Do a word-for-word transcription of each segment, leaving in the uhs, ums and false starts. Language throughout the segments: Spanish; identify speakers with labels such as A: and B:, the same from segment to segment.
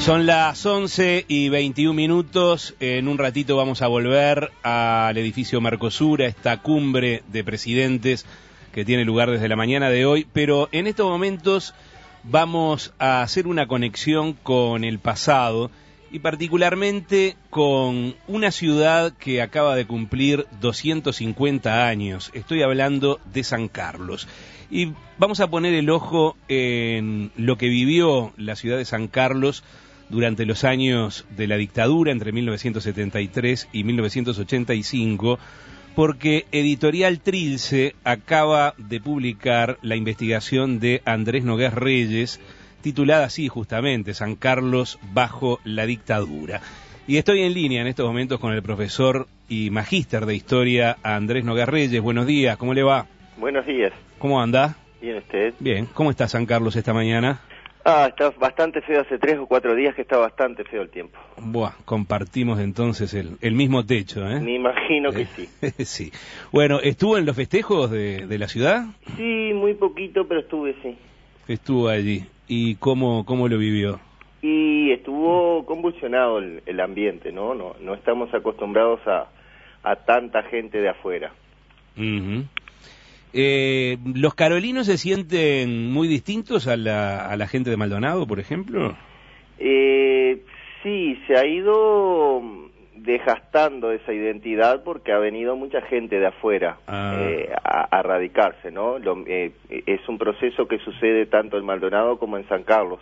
A: Son las once y veintiún minutos. En un ratito vamos a volver al edificio Mercosur, a esta cumbre de presidentes que tiene lugar desde la mañana de hoy. Pero en estos momentos vamos a hacer una conexión con el pasado y particularmente con una ciudad que acaba de cumplir doscientos cincuenta años. Estoy hablando de San Carlos. Y vamos a poner el ojo en lo que vivió la ciudad de San Carlos durante los años de la dictadura, entre mil novecientos setenta y tres y mil novecientos ochenta y cinco, porque Editorial Trilce acaba de publicar la investigación de Andrés Nogués Reyes, titulada así justamente, San Carlos bajo la dictadura. Y estoy en línea en estos momentos con el profesor y magíster de historia Andrés Nogués Reyes. Buenos días, ¿cómo le va?
B: Buenos días.
A: ¿Cómo anda?
B: Bien, ¿usted?
A: Bien, ¿cómo está San Carlos esta mañana?
B: Ah, está bastante feo, hace tres o cuatro días que está bastante feo el tiempo.
A: Buah, compartimos entonces el, el mismo techo, ¿eh?
B: Me imagino que sí.
A: Sí. Bueno, ¿estuvo en los festejos de, de la ciudad?
B: Sí, muy poquito, pero estuve, sí.
A: Estuvo allí. ¿Y cómo, cómo lo vivió?
B: Y estuvo convulsionado el, el ambiente, ¿no? No no estamos acostumbrados a, a tanta gente de afuera.
A: Uh-huh. Eh, ¿Los carolinos se sienten muy distintos a la, a la gente de Maldonado, por ejemplo?
B: Eh, sí, se ha ido desgastando esa identidad porque ha venido mucha gente de afuera ah. eh, a, a radicarse, ¿no? Lo, eh, es un proceso que sucede tanto en Maldonado como en San Carlos,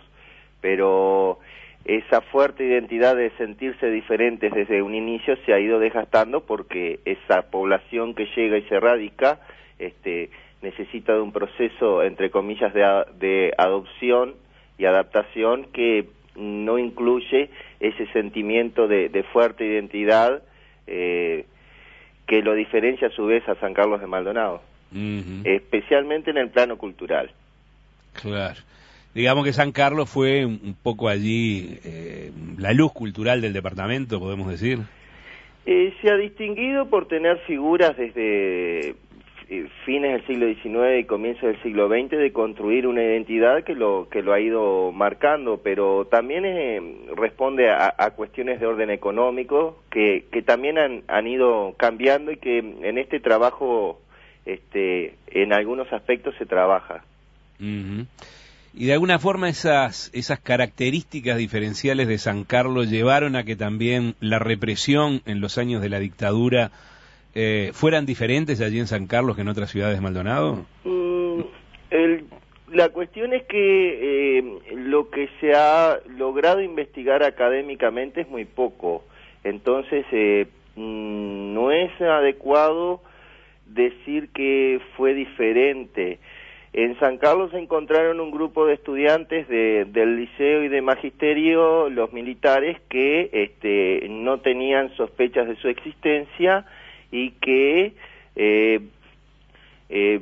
B: pero esa fuerte identidad de sentirse diferentes desde un inicio se ha ido desgastando porque esa población que llega y se radica Este, necesita de un proceso, entre comillas, de, de adopción y adaptación que no incluye ese sentimiento de, de fuerte identidad eh, que lo diferencia a su vez a San Carlos de Maldonado, uh-huh. especialmente en el plano cultural.
A: Claro. Digamos que San Carlos fue un poco allí eh, la luz cultural del departamento, podemos decir.
B: Eh, se ha distinguido por tener figuras desde fines del siglo diecinueve y comienzos del siglo veinte de construir una identidad que lo que lo ha ido marcando, pero también eh, responde a, a cuestiones de orden económico que, que también han, han ido cambiando y que en este trabajo este, en algunos aspectos se trabaja.
A: Uh-huh. Y de alguna forma esas, esas características diferenciales de San Carlos llevaron a que también la represión en los años de la dictadura Eh, ¿fueran diferentes allí en San Carlos que en otras ciudades de Maldonado?
B: Mm, el, la cuestión es que eh, lo que se ha logrado investigar académicamente es muy poco, entonces eh, mm, no es adecuado decir que fue diferente. En San Carlos se encontraron un grupo de estudiantes de, del liceo y de magisterio, los militares, que este, no tenían sospechas de su existencia y que eh, eh,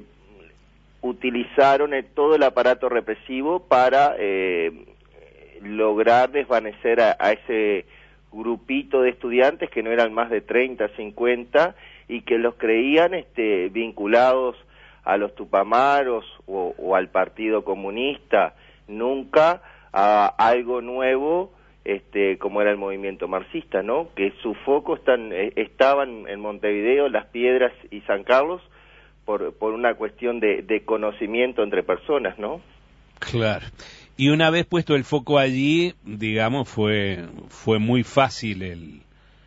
B: utilizaron el, todo el aparato represivo para eh, lograr desvanecer a, a ese grupito de estudiantes que no eran más de treinta, cincuenta y que los creían este, vinculados a los Tupamaros o, o al Partido Comunista, nunca a algo nuevo Este, como era el movimiento marxista, ¿no? Que su foco están, eh, estaban en Montevideo, Las Piedras y San Carlos por, por una cuestión de, de conocimiento entre personas, ¿no?
A: Claro. Y una vez puesto el foco allí, digamos, fue fue muy fácil el,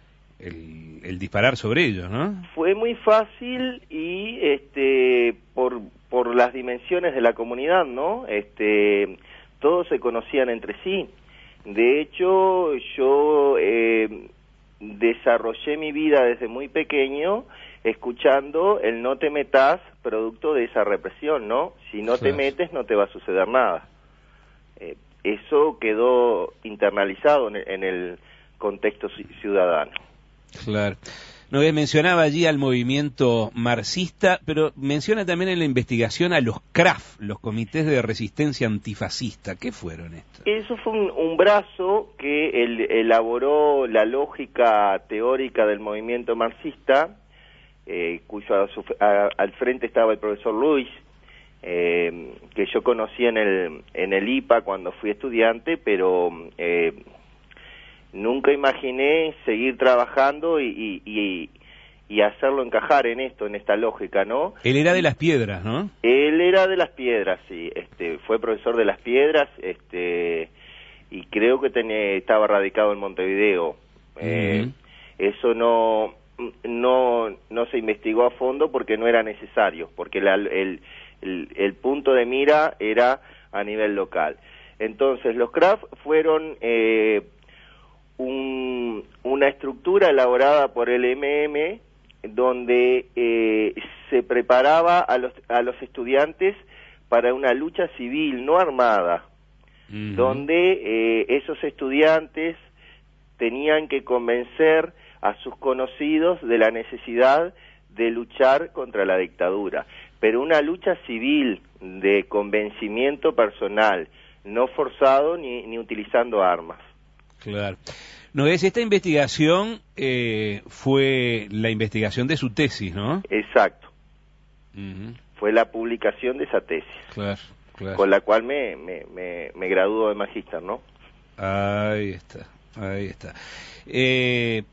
A: el, el disparar sobre ellos, ¿no?
B: Fue muy fácil y este por por las dimensiones de la comunidad, ¿no? Este, todos se conocían entre sí. De hecho, yo eh, desarrollé mi vida desde muy pequeño escuchando el no te metas, producto de esa represión, ¿no? Si no te metes, no te va a suceder nada. Eh, eso quedó internalizado en el, en el contexto ciudadano.
A: Claro. No, mencionaba allí al movimiento marxista, pero menciona también en la investigación a los C R A F, los comités de resistencia antifascista. ¿Qué fueron estos?
B: Eso fue un, un brazo que el, elaboró la lógica teórica del movimiento marxista, eh, cuyo a su, a, al frente estaba el profesor Luis, eh, que yo conocí en el, en el I P A cuando fui estudiante, pero eh, nunca imaginé seguir trabajando y, y, y, y hacerlo encajar en esto, en esta lógica, ¿no?
A: Él era de Las Piedras, ¿no?
B: Él era de Las Piedras, sí, este, fue profesor de Las Piedras, este, y creo que tenía, estaba radicado en Montevideo. Uh-huh. eh, eso no, no, no se investigó a fondo porque no era necesario, porque la, el, el, el punto de mira era a nivel local. Entonces, los C R A F fueron eh, un, una estructura elaborada por el M M donde eh, se preparaba a los, a los estudiantes para una lucha civil, no armada, uh-huh. donde eh, esos estudiantes tenían que convencer a sus conocidos de la necesidad de luchar contra la dictadura, pero una lucha civil de convencimiento personal, no forzado ni, ni utilizando armas.
A: Claro. No es esta investigación eh, fue la investigación de su tesis, ¿no?
B: Exacto.
A: Uh-huh.
B: Fue la publicación de esa tesis.
A: Claro, claro.
B: Con la cual me, me, me, me graduó de magíster, ¿no?
A: Ahí está, ahí está. Eh,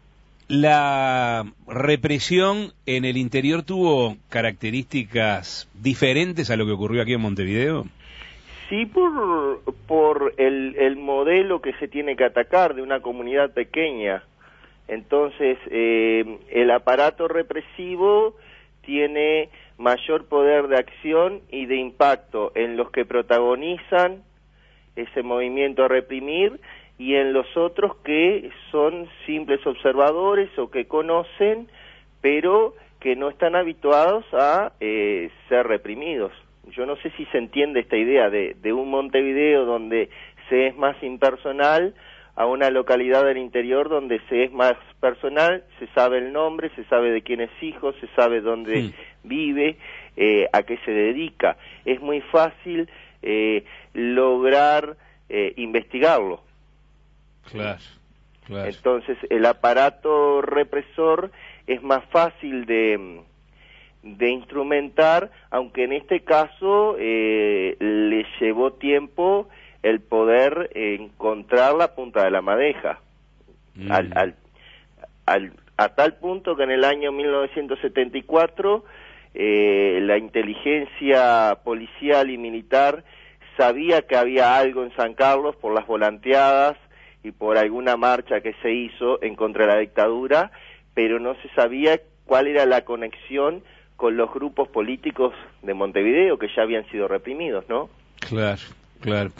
A: la represión en el interior tuvo características diferentes a lo que ocurrió aquí en Montevideo.
B: Sí, por, por el, el modelo que se tiene que atacar de una comunidad pequeña. Entonces, eh, el aparato represivo tiene mayor poder de acción y de impacto en los que protagonizan ese movimiento a reprimir y en los otros que son simples observadores o que conocen, pero que no están habituados a eh, ser reprimidos. Yo no sé si se entiende esta idea de, de un Montevideo donde se es más impersonal a una localidad del interior donde se es más personal, se sabe el nombre, se sabe de quién es hijo, se sabe dónde sí. vive, eh, a qué se dedica. Es muy fácil eh, lograr eh, investigarlo.
A: Claro, claro.
B: Entonces el aparato represor es más fácil de... de instrumentar, aunque en este caso eh, le llevó tiempo el poder eh, encontrar la punta de la madeja, mm. al, al, al, a tal punto que en el año mil novecientos setenta y cuatro eh, la inteligencia policial y militar sabía que había algo en San Carlos por las volanteadas y por alguna marcha que se hizo en contra de la dictadura, pero no se sabía cuál era la conexión con los grupos políticos de Montevideo que ya habían sido reprimidos, ¿no?
A: Claro, claro.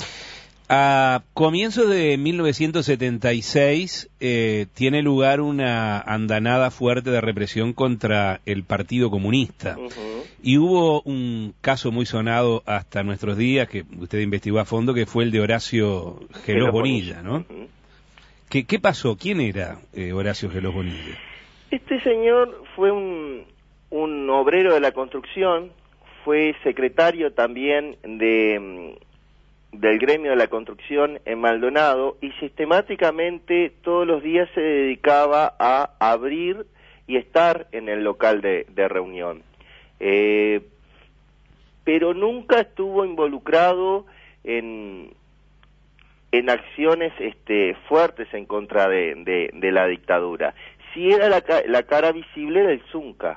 A: A comienzos de mil novecientos setenta y seis eh, tiene lugar una andanada fuerte de represión contra el Partido Comunista. Uh-huh. Y hubo un caso muy sonado hasta nuestros días, que usted investigó a fondo, que fue el de Horacio Gelós Bonilla, ¿no? Uh-huh. ¿Qué, ¿Qué pasó? ¿Quién era eh, Horacio Gelós Bonilla?
B: Este señor fue un... un obrero de la construcción, fue secretario también de del gremio de la construcción en Maldonado y sistemáticamente todos los días se dedicaba a abrir y estar en el local de, de reunión. Eh, pero nunca estuvo involucrado en, en acciones este, fuertes en contra de, de, de la dictadura. Sí era la, la cara visible del Zunca.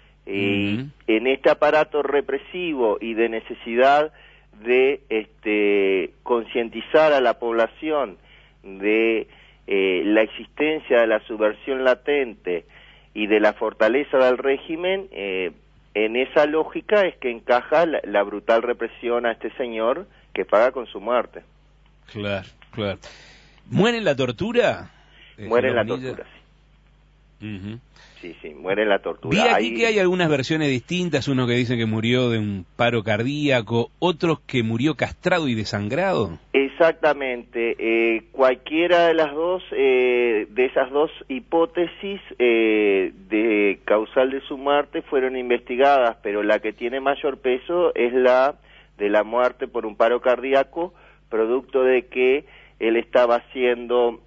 B: Y uh-huh. en este aparato represivo y de necesidad de este, concientizar a la población de eh, la existencia de la subversión latente y de la fortaleza del régimen, eh, en esa lógica es que encaja la, la brutal represión a este señor que paga con su muerte.
A: Claro, claro. ¿Muere en la tortura?
B: Muere en la tortura, sí.
A: Uh-huh.
B: Sí, sí, muere en la tortura.
A: Vi aquí
B: hay...
A: que hay algunas versiones distintas, unos que dicen que murió de un paro cardíaco, otros que murió castrado y desangrado.
B: Exactamente, eh, cualquiera de las dos, eh, de esas dos hipótesis eh, de causal de su muerte fueron investigadas, pero la que tiene mayor peso es la de la muerte por un paro cardíaco, producto de que él estaba siendo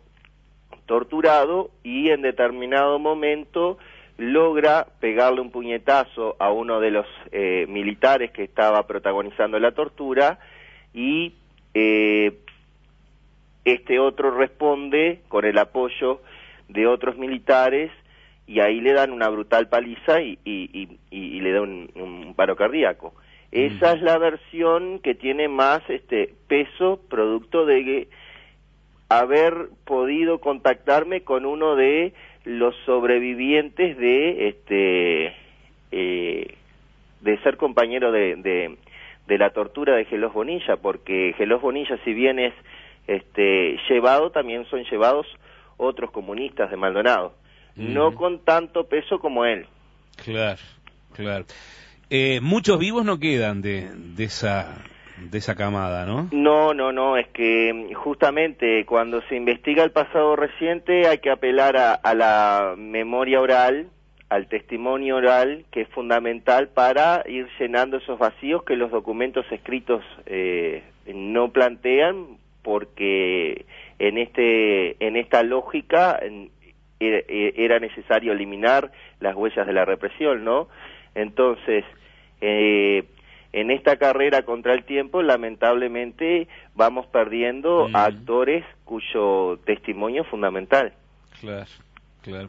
B: torturado y en determinado momento logra pegarle un puñetazo a uno de los eh, militares que estaba protagonizando la tortura y eh, este otro responde con el apoyo de otros militares y ahí le dan una brutal paliza y, y, y, y le da un, un paro cardíaco. Esa es la versión que tiene más este peso, producto de haber podido contactarme con uno de los sobrevivientes de este eh, de ser compañero de, de, de la tortura de Gelós Bonilla, porque Gelós Bonilla, si bien es este llevado, también son llevados otros comunistas de Maldonado, uh-huh. no con tanto peso como él.
A: Claro, claro. Eh, muchos vivos no quedan de, de esa de esa camada, ¿no?
B: No, no, no, es que justamente cuando se investiga el pasado reciente hay que apelar a, a la memoria oral, al testimonio oral, que es fundamental para ir llenando esos vacíos que los documentos escritos eh, no plantean, porque en este en esta lógica era necesario eliminar las huellas de la represión, ¿no? Entonces, eh, en esta carrera contra el tiempo, lamentablemente, vamos perdiendo mm. a actores cuyo testimonio es fundamental.
A: Claro, claro.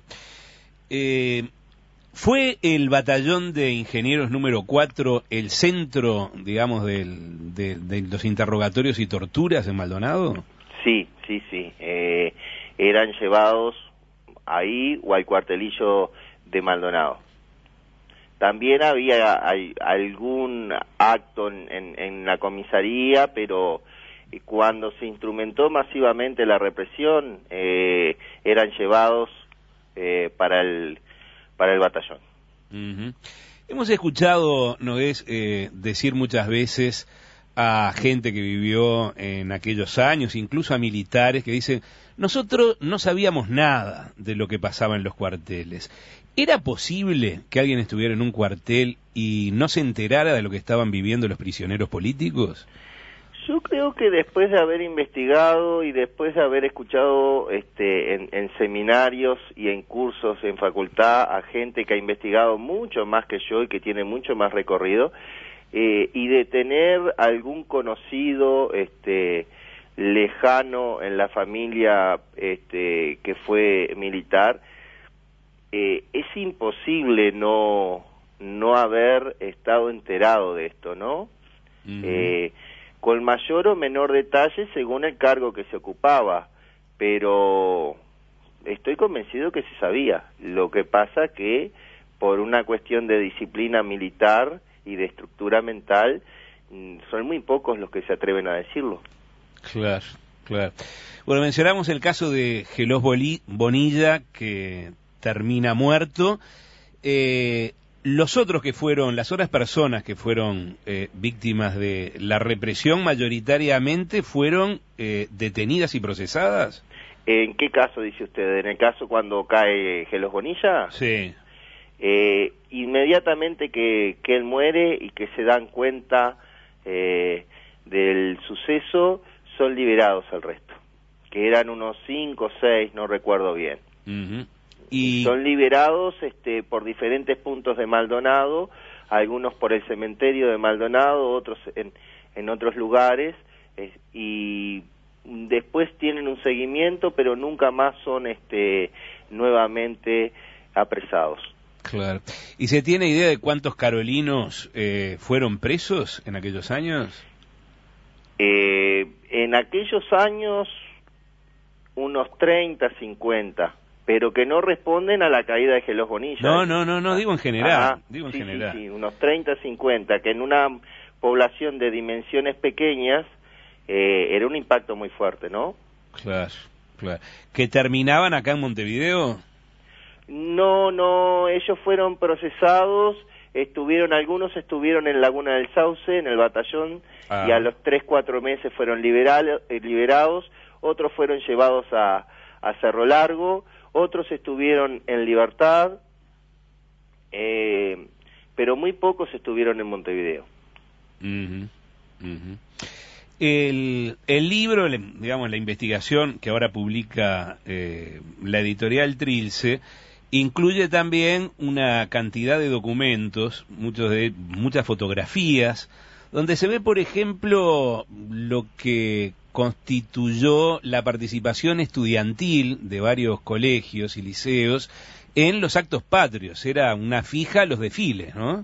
A: Eh, ¿Fue el batallón de ingenieros número cuatro el centro, digamos, del, de, de los interrogatorios y torturas en Maldonado?
B: Sí, sí, sí. Eh, eran llevados ahí o al cuartelillo de Maldonado. También había hay, algún acto en, en, en la comisaría, pero cuando se instrumentó masivamente la represión, eh, eran llevados eh, para el para el batallón.
A: Uh-huh. Hemos escuchado, Nogués, eh, decir muchas veces a gente que vivió en aquellos años, incluso a militares, que dicen, nosotros no sabíamos nada de lo que pasaba en los cuarteles. ¿Era posible que alguien estuviera en un cuartel y no se enterara de lo que estaban viviendo los prisioneros políticos?
B: Yo creo que después de haber investigado y después de haber escuchado este, en, en seminarios y en cursos en facultad a gente que ha investigado mucho más que yo y que tiene mucho más recorrido, eh, y de tener algún conocido este, lejano en la familia este, que fue militar, eh, es imposible no, no haber estado enterado de esto, ¿no? Uh-huh. Eh, con mayor o menor detalle según el cargo que se ocupaba, pero estoy convencido que se sabía. Lo que pasa que por una cuestión de disciplina militar y de estructura mental, son muy pocos los que se atreven a decirlo.
A: Claro, claro. Bueno, mencionamos el caso de Gelós Bonilla, que termina muerto. Eh, Los otros que fueron, las otras personas que fueron eh, víctimas de la represión, mayoritariamente fueron eh, detenidas y procesadas.
B: ¿En qué caso dice usted? ¿En el caso cuando cae Gelós Bonilla?
A: Sí.
B: Eh, inmediatamente que, que él muere y que se dan cuenta eh, del suceso, son liberados el resto, que eran unos cinco o seis, no recuerdo bien.
A: Uh-huh. Y
B: son liberados este, por diferentes puntos de Maldonado, algunos por el cementerio de Maldonado, otros en, en otros lugares, eh, y después tienen un seguimiento, pero nunca más son este, nuevamente apresados.
A: Claro. ¿Y se tiene idea de cuántos carolinos eh, fueron presos en aquellos años?
B: Eh, en aquellos años, unos treinta, cincuenta. Pero que no responden a la caída de Gelós Bonilla.
A: No, no, no, no, digo en general.
B: Ah,
A: digo en
B: sí,
A: general.
B: Sí, sí, unos treinta, cincuenta, que en una población de dimensiones pequeñas eh, era un impacto muy fuerte, ¿no?
A: Claro, claro. ¿Que terminaban acá en Montevideo?
B: No, no, ellos fueron procesados, estuvieron, algunos estuvieron en Laguna del Sauce, en el batallón, ah. y a los tres, cuatro meses fueron liberal, eh, liberados, otros fueron llevados a, a Cerro Largo, otros estuvieron en libertad, eh, pero muy pocos estuvieron en Montevideo.
A: Uh-huh, uh-huh. El, el libro, digamos, la investigación que ahora publica eh, la editorial Trilce, incluye también una cantidad de documentos, muchos de muchas fotografías, donde se ve, por ejemplo, lo que constituyó la participación estudiantil de varios colegios y liceos en los actos patrios. Era una fija los desfiles, ¿no?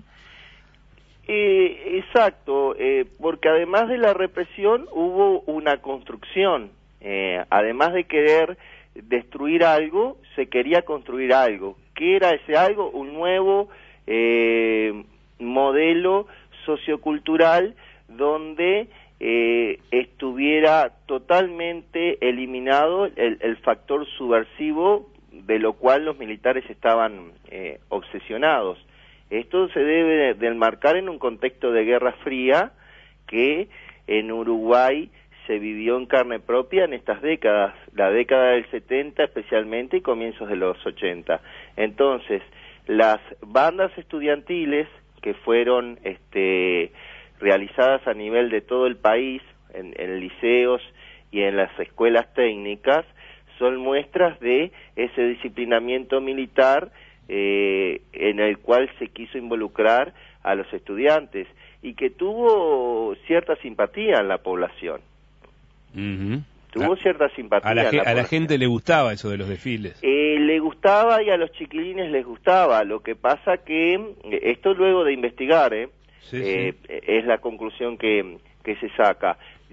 B: Eh, exacto, eh, porque además de la represión hubo una construcción. Eh, además de querer destruir algo, se quería construir algo. ¿Qué era ese algo? Un nuevo eh, modelo sociocultural donde eh, estuviera totalmente eliminado el, el factor subversivo, de lo cual los militares estaban eh, obsesionados. Esto se debe de enmarcar en un contexto de Guerra Fría que en Uruguay se vivió en carne propia en estas décadas, la década del setenta especialmente y comienzos de los ochenta. Entonces, las bandas estudiantiles que fueron este, realizadas a nivel de todo el país, en, en liceos y en las escuelas técnicas, son muestras de ese disciplinamiento militar eh, en el cual se quiso involucrar a los estudiantes y que tuvo cierta simpatía en la población.
A: Uh-huh.
B: Tuvo
A: a,
B: cierta simpatía.
A: A la,
B: en la
A: a la gente le gustaba eso de los desfiles.
B: Eh, le gustaba y a los chiquilines les gustaba. Lo que pasa que, esto luego de investigar, ¿eh?
A: Sí,
B: eh,
A: sí.
B: es la conclusión que, que se saca.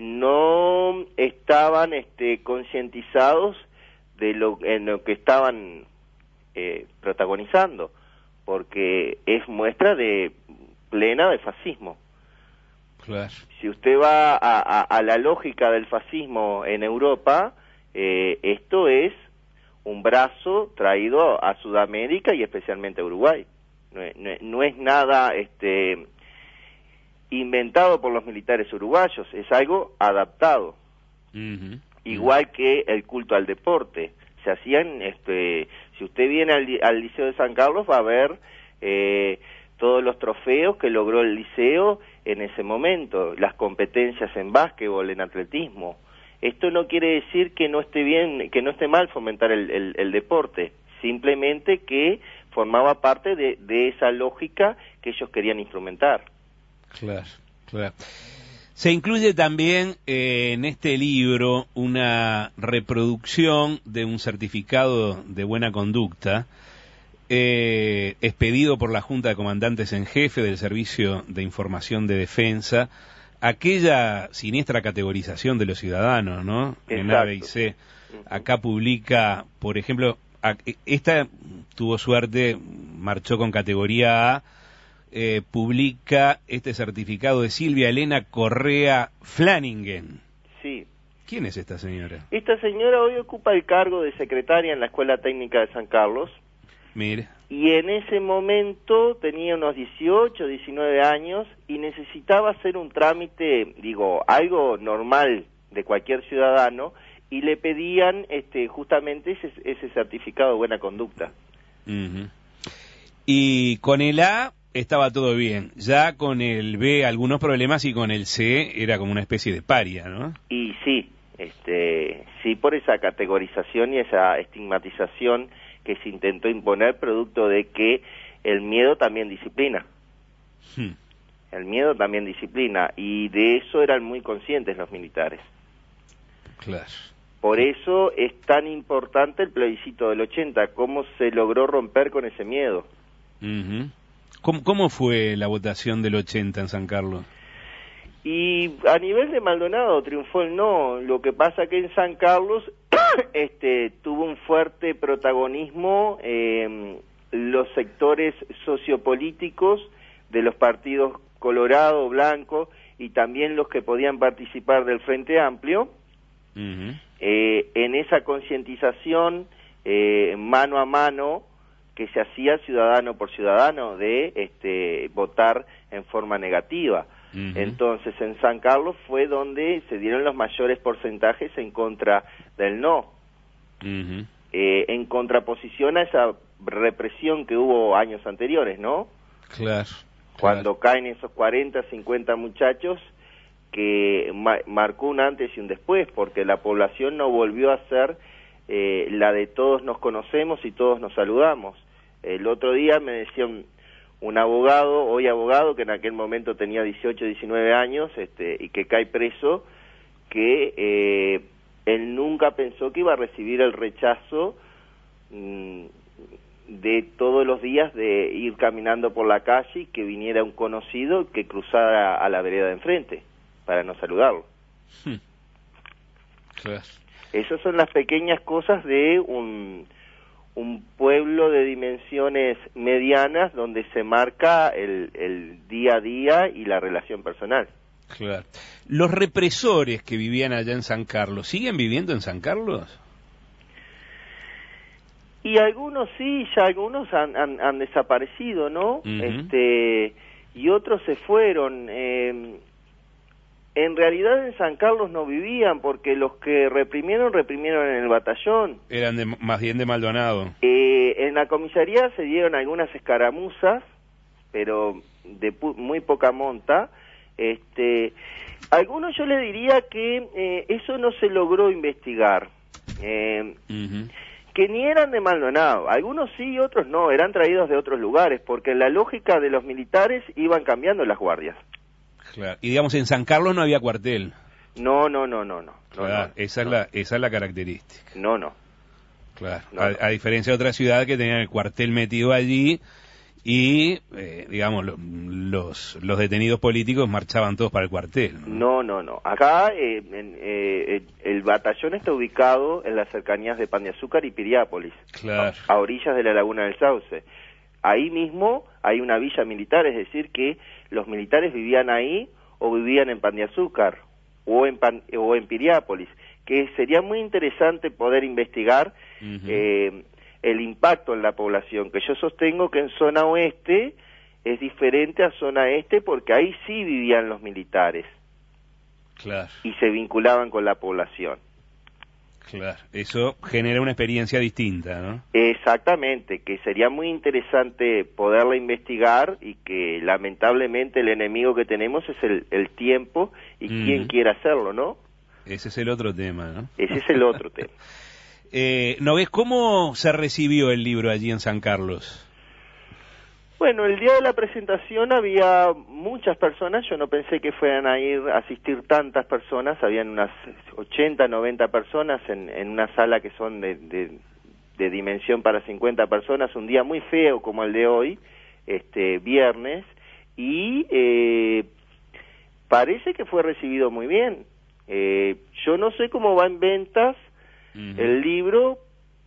B: No estaban este, concientizados de lo en lo que estaban eh, protagonizando, porque es muestra de plena de fascismo.
A: Claro.
B: Si usted va a, a, a la lógica del fascismo en Europa, eh, esto es un brazo traído a Sudamérica y especialmente a Uruguay. No, no, no es nada este, inventado por los militares uruguayos, es algo adaptado.
A: Uh-huh.
B: Igual que el culto al deporte. Se hacían, este, si usted viene al, al Liceo de San Carlos va a ver eh, todos los trofeos que logró el liceo en ese momento, las competencias en básquetbol, en atletismo. Esto no quiere decir que no esté bien, que no esté mal fomentar el, el, el deporte, simplemente que formaba parte de, de esa lógica que ellos querían instrumentar.
A: Claro, claro. Se incluye también eh, en este libro una reproducción de un certificado de buena conducta eh, expedido por la Junta de Comandantes en Jefe del Servicio de Información de Defensa, aquella siniestra categorización de los ciudadanos, ¿no?
B: Exacto.
A: En A, B y C. Acá publica, por ejemplo, a, esta tuvo suerte, marchó con categoría A. Eh, publica este certificado de Silvia Elena Correa Flanagan.
B: Sí.
A: ¿Quién es esta señora?
B: Esta señora hoy ocupa el cargo de secretaria en la Escuela Técnica de San Carlos.
A: Mire.
B: Y en ese momento tenía unos dieciocho, diecinueve años y necesitaba hacer un trámite, digo, algo normal de cualquier ciudadano, y le pedían este, justamente ese, ese certificado de buena conducta.
A: Uh-huh. Y con el A estaba todo bien, ya con el B algunos problemas y con el C era como una especie de paria, ¿no?
B: Y sí, este, sí por esa categorización y esa estigmatización que se intentó imponer producto de que el miedo también disciplina. Hmm. El miedo también disciplina y de eso eran muy conscientes los militares.
A: Claro.
B: Por eso es tan importante el plebiscito del ochenta, cómo se logró romper con ese miedo.
A: Uh-huh. ¿Cómo, ¿Cómo fue la votación del ochenta en San Carlos?
B: Y a nivel de Maldonado triunfó el no. Lo que pasa que en San Carlos este, tuvo un fuerte protagonismo eh, los sectores sociopolíticos de los partidos Colorado, Blanco y también los que podían participar del Frente Amplio. Uh-huh. eh, en esa concientización eh, mano a mano que se hacía ciudadano por ciudadano de este, votar en forma negativa. Uh-huh. Entonces en San Carlos fue donde se dieron los mayores porcentajes en contra del no. Uh-huh. eh, en contraposición a esa represión que hubo años anteriores, ¿no?
A: Claro.
B: Cuando
A: claro.
B: caen esos cuarenta, cincuenta muchachos que ma- marcó un antes y un después, porque la población no volvió a ser eh, la de todos nos conocemos y todos nos saludamos. El otro día me decía un, un abogado, hoy abogado, que en aquel momento tenía dieciocho, diecinueve años, este, y que cae preso que eh, él nunca pensó que iba a recibir el rechazo mmm, de todos los días de ir caminando por la calle y que viniera un conocido que cruzara a la vereda de enfrente para no saludarlo. Hmm.
A: Claro.
B: Esas son las pequeñas cosas de un, un pueblo de dimensiones medianas donde se marca el, el día a día y la relación personal.
A: Claro. Los represores que vivían allá en San Carlos, ¿siguen viviendo en San Carlos?
B: Y algunos sí, ya algunos han, han, han desaparecido, ¿no? Uh-huh. Este, y otros se fueron. Eh, en realidad en San Carlos no vivían, porque los que reprimieron, reprimieron en el batallón.
A: Eran de, más bien de Maldonado.
B: Eh, en la comisaría se dieron algunas escaramuzas, pero de pu- muy poca monta. Este, algunos yo le diría que eh, eso no se logró investigar. Eh, uh-huh. Que ni eran de Maldonado, algunos sí, otros no, eran traídos de otros lugares, porque en la lógica de los militares iban cambiando las guardias.
A: Claro. Y digamos, en San Carlos no había cuartel.
B: No, no, no, no, no.
A: Claro,
B: no,
A: esa,
B: no.
A: Es la, esa es la característica.
B: No, no.
A: Claro,
B: no,
A: a,
B: no.
A: a diferencia de otras ciudades que tenían el cuartel metido allí y, eh, digamos, lo, los, los detenidos políticos marchaban todos para el cuartel.
B: No, no, no. no. Acá eh, en, eh, el batallón está ubicado en las cercanías de Pan de Azúcar y Piriápolis,
A: claro.
B: a, a orillas de la Laguna del Sauce. Ahí mismo hay una villa militar, es decir, que los militares vivían ahí o vivían en Pan de Azúcar o en, Pan, o en Piriápolis, que sería muy interesante poder investigar uh-huh. eh, el impacto en la población, que yo sostengo que en zona oeste es diferente a zona este porque ahí sí vivían los militares.
A: Claro.
B: Y se vinculaban con la población.
A: Claro, eso genera una experiencia distinta, ¿no?
B: Exactamente, que sería muy interesante poderla investigar y que lamentablemente el enemigo que tenemos es el, el tiempo y mm. quién quiere hacerlo, ¿no?
A: Ese es el otro tema, ¿no?
B: Ese es el otro tema.
A: Eh, ¿no ves cómo se recibió el libro allí en San Carlos?
B: Bueno, el día de la presentación había muchas personas, yo no pensé que fueran a ir a asistir tantas personas, habían unas ochenta, noventa personas en, en una sala que son de, de, de dimensión para cincuenta personas, un día muy feo como el de hoy, este viernes, y eh, parece que fue recibido muy bien. Eh, yo no sé cómo va en ventas uh-huh. el libro,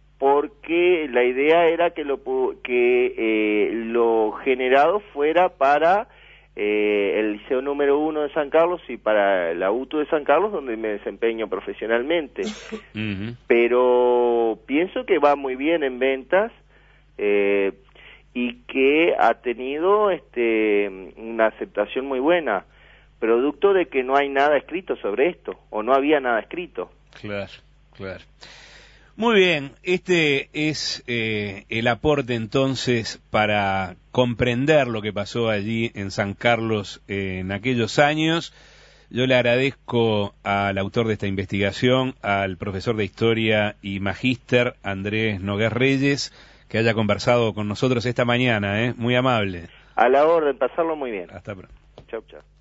B: porque la idea era que lo que eh, lo generado fuera para eh, el Liceo número uno de San Carlos y para la U T U de San Carlos, donde me desempeño profesionalmente. Uh-huh. Pero pienso que va muy bien en ventas eh, y que ha tenido este una aceptación muy buena, producto de que no hay nada escrito sobre esto, o no había nada escrito.
A: Claro, claro. Muy bien, este es eh, el aporte entonces para comprender lo que pasó allí en San Carlos eh, en aquellos años. Yo le agradezco al autor de esta investigación, al profesor de Historia y Magíster Andrés Nogués Reyes, que haya conversado con nosotros esta mañana, ¿eh? Muy amable.
B: A la orden, pasarlo muy bien.
A: Hasta pronto.
B: Chau, chau.